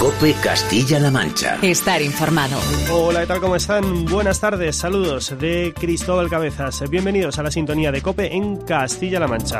COPE Castilla-La Mancha. Estar informado. Hola, ¿qué tal? ¿Cómo están? Buenas tardes, saludos de Cristóbal Cabezas. Bienvenidos a la sintonía de COPE en Castilla-La Mancha.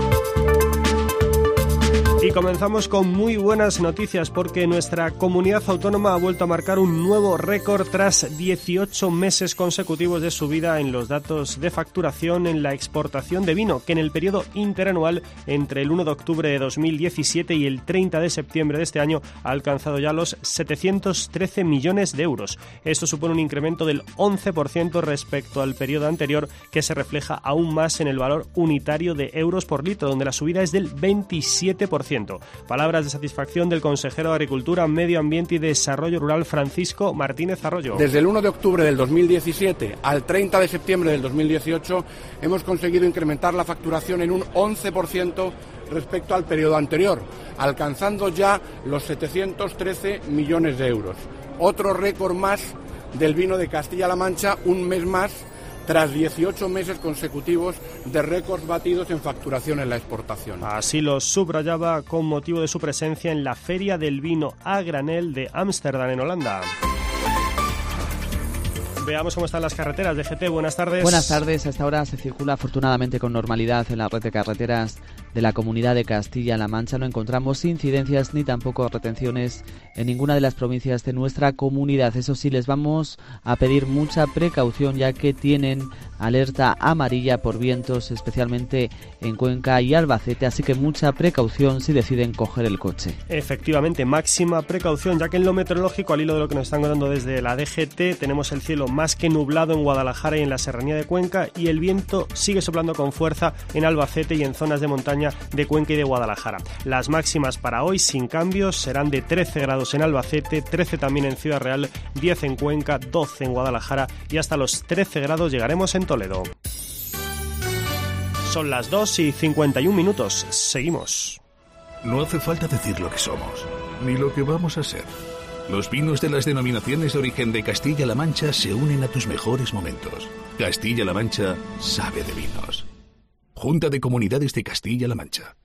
Y comenzamos con muy buenas noticias porque nuestra comunidad autónoma ha vuelto a marcar un nuevo récord tras 18 meses consecutivos de subida en los datos de facturación en la exportación de vino, que en el periodo interanual entre el 1 de octubre de 2017 y el 30 de septiembre de este año ha alcanzado ya los 713 millones de euros. Esto supone un incremento del 11% respecto al periodo anterior, que se refleja aún más en el valor unitario de euros por litro, donde la subida es del 27%. Palabras de satisfacción del consejero de Agricultura, Medio Ambiente y Desarrollo Rural, Francisco Martínez Arroyo. Desde el 1 de octubre del 2017 al 30 de septiembre del 2018 hemos conseguido incrementar la facturación en un 11% respecto al periodo anterior, alcanzando ya los 713 millones de euros. Otro récord más del vino de Castilla-La Mancha, un mes más, tras 18 meses consecutivos de récords batidos en facturación en la exportación. Así lo subrayaba con motivo de su presencia en la Feria del Vino a Granel de Ámsterdam, en Holanda. Veamos cómo están las carreteras. DGT, buenas tardes. Buenas tardes. A esta hora se circula afortunadamente con normalidad en la red de carreteras de la Comunidad de Castilla-La Mancha. No encontramos incidencias ni tampoco retenciones en ninguna de las provincias de nuestra comunidad. Eso sí, les vamos a pedir mucha precaución, ya que tienen alerta amarilla por vientos, especialmente en Cuenca y Albacete, así que mucha precaución si deciden coger el coche. Efectivamente, máxima precaución, ya que en lo meteorológico, al hilo de lo que nos están contando desde la DGT, tenemos el cielo más que nublado en Guadalajara y en la serranía de Cuenca, y el viento sigue soplando con fuerza en Albacete y en zonas de montaña de Cuenca y de Guadalajara. Las máximas para hoy, sin cambios, serán de 13 grados en Albacete, 13 también en Ciudad Real, 10 en Cuenca, 12 en Guadalajara y hasta los 13 grados llegaremos en Toledo. Son las 2:51. Seguimos. No hace falta decir lo que somos, ni lo que vamos a ser. Los vinos de las denominaciones de origen de Castilla-La Mancha se unen a tus mejores momentos. Castilla-La Mancha sabe de vinos. Junta de Comunidades de Castilla-La Mancha.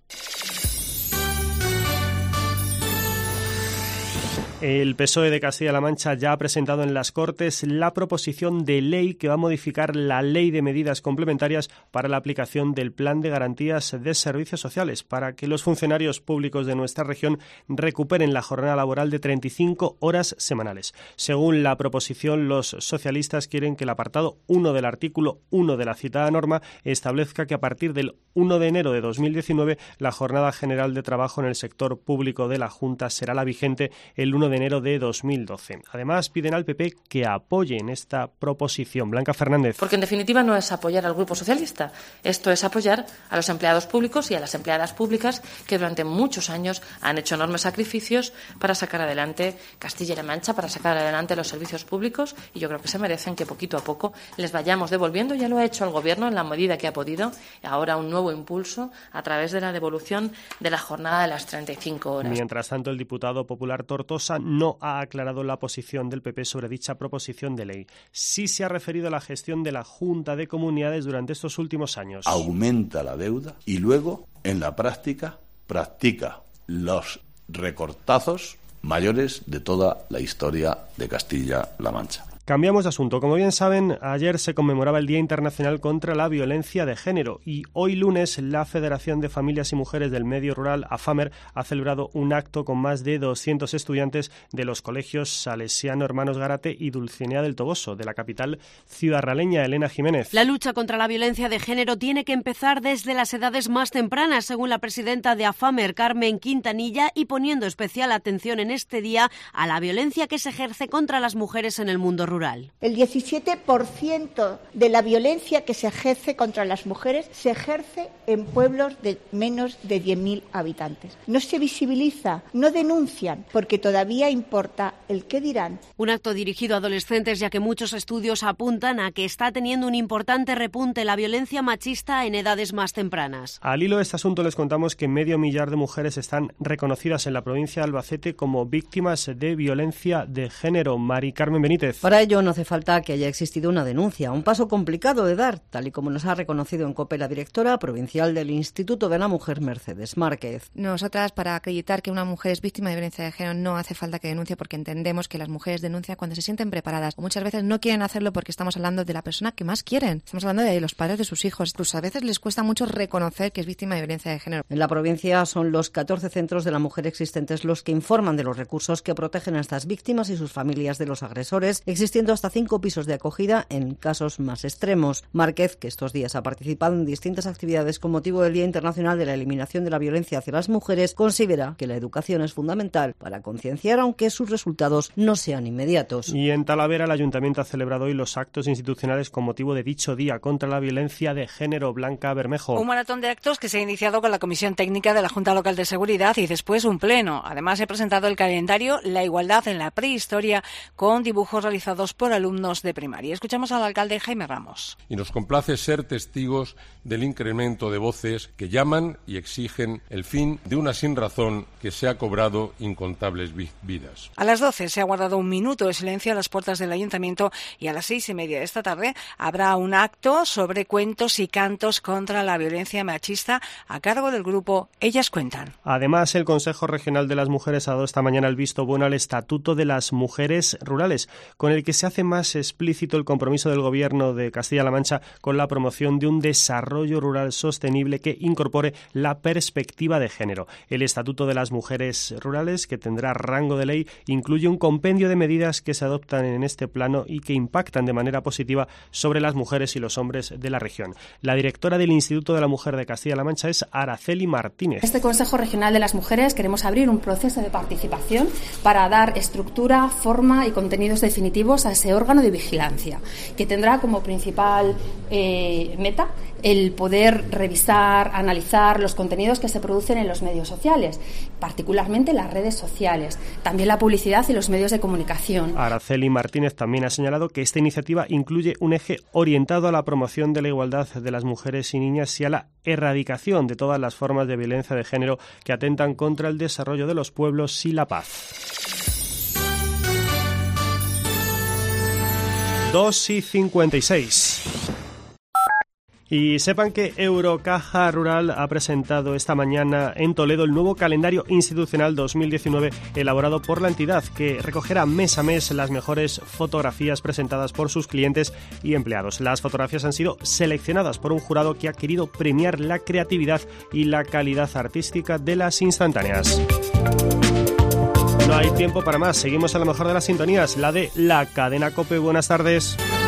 El PSOE de Castilla-La Mancha ya ha presentado en las Cortes la proposición de ley que va a modificar la Ley de Medidas Complementarias para la aplicación del Plan de Garantías de Servicios Sociales, para que los funcionarios públicos de nuestra región recuperen la jornada laboral de 35 horas semanales. Según la proposición, los socialistas quieren que el apartado 1 del artículo 1 de la citada norma establezca que a partir del 1 de enero de 2019 la jornada general de trabajo en el sector público de la Junta será la vigente el 1 de enero de 2012. Además, piden al PP que apoyen esta proposición. Blanca Fernández. Porque en definitiva no es apoyar al Grupo Socialista. Esto es apoyar a los empleados públicos y a las empleadas públicas que durante muchos años han hecho enormes sacrificios para sacar adelante Castilla-La Mancha, para sacar adelante los servicios públicos, y yo creo que se merecen que poquito a poco les vayamos devolviendo. Ya lo ha hecho el Gobierno en la medida que ha podido. Ahora un nuevo impulso a través de la devolución de la jornada de las 35 horas. Mientras tanto, el diputado popular Tortosa no ha aclarado la posición del PP sobre dicha proposición de ley. Sí se ha referido a la gestión de la Junta de Comunidades durante estos últimos años. Aumenta la deuda y luego, en la práctica, practica los recortazos mayores de toda la historia de Castilla-La Mancha. Cambiamos de asunto. Como bien saben, ayer se conmemoraba el Día Internacional contra la Violencia de Género y hoy lunes la Federación de Familias y Mujeres del Medio Rural, AFAMER, ha celebrado un acto con más de 200 estudiantes de los colegios Salesiano Hermanos Gárate y Dulcinea del Toboso, de la capital ciudadraleña. Elena Jiménez. La lucha contra la violencia de género tiene que empezar desde las edades más tempranas, según la presidenta de AFAMER, Carmen Quintanilla, y poniendo especial atención en este día a la violencia que se ejerce contra las mujeres en el mundo rural. El 17% de la violencia que se ejerce contra las mujeres se ejerce en pueblos de menos de 10.000 habitantes. No se visibiliza, no denuncian, porque todavía importa el qué dirán. Un acto dirigido a adolescentes, ya que muchos estudios apuntan a que está teniendo un importante repunte la violencia machista en edades más tempranas. Al hilo de este asunto les contamos que 500.000 de mujeres están reconocidas en la provincia de Albacete como víctimas de violencia de género. Mari Carmen Benítez. Para ello ello no hace falta que haya existido una denuncia, un paso complicado de dar, tal y como nos ha reconocido en COPE la directora provincial del Instituto de la Mujer, Mercedes Márquez. Nosotras, para acreditar que una mujer es víctima de violencia de género, no hace falta que denuncie, porque entendemos que las mujeres denuncian cuando se sienten preparadas, o muchas veces no quieren hacerlo porque estamos hablando de la persona que más quieren. Estamos hablando de los padres de sus hijos. Incluso a veces les cuesta mucho reconocer que es víctima de violencia de género. En la provincia son los 14 centros de la mujer existentes los que informan de los recursos que protegen a estas víctimas y sus familias de los agresores, existiendo hasta 5 pisos de acogida en casos más extremos. Márquez, que estos días ha participado en distintas actividades con motivo del Día Internacional de la Eliminación de la Violencia hacia las Mujeres, considera que la educación es fundamental para concienciar, aunque sus resultados no sean inmediatos. Y en Talavera, el Ayuntamiento ha celebrado hoy los actos institucionales con motivo de dicho Día contra la Violencia de Género. Blanca Bermejo. Un maratón de actos que se ha iniciado con la Comisión Técnica de la Junta Local de Seguridad y después un pleno. Además, he presentado el calendario La Igualdad en la Prehistoria, con dibujos realizados por alumnos de primaria. Escuchamos al alcalde Jaime Ramos. Y nos complace ser testigos del incremento de voces que llaman y exigen el fin de una sinrazón que se ha cobrado incontables vidas. A las 12 se ha guardado un minuto de silencio a las puertas del Ayuntamiento y a las 6:30 de esta tarde habrá un acto sobre cuentos y cantos contra la violencia machista a cargo del grupo Ellas Cuentan. Además, el Consejo Regional de las Mujeres ha dado esta mañana el visto bueno al Estatuto de las Mujeres Rurales, con el que se hace más explícito el compromiso del Gobierno de Castilla-La Mancha con la promoción de un desarrollo rural sostenible que incorpore la perspectiva de género. El Estatuto de las Mujeres Rurales, que tendrá rango de ley, incluye un compendio de medidas que se adoptan en este plano y que impactan de manera positiva sobre las mujeres y los hombres de la región. La directora del Instituto de la Mujer de Castilla-La Mancha es Araceli Martínez. Este Consejo Regional de las Mujeres queremos abrir un proceso de participación para dar estructura, forma y contenidos definitivos a ese órgano de vigilancia, que tendrá como principal meta el poder revisar, analizar los contenidos que se producen en los medios sociales, particularmente las redes sociales, también la publicidad y los medios de comunicación. Araceli Martínez también ha señalado que esta iniciativa incluye un eje orientado a la promoción de la igualdad de las mujeres y niñas y a la erradicación de todas las formas de violencia de género que atentan contra el desarrollo de los pueblos y la paz. 2:56. Y sepan que Eurocaja Rural ha presentado esta mañana en Toledo el nuevo calendario institucional 2019 elaborado por la entidad, que recogerá mes a mes las mejores fotografías presentadas por sus clientes y empleados. Las fotografías han sido seleccionadas por un jurado que ha querido premiar la creatividad y la calidad artística de las instantáneas. No hay tiempo para más. Seguimos a lo mejor de las sintonías, la de la cadena COPE. Buenas tardes.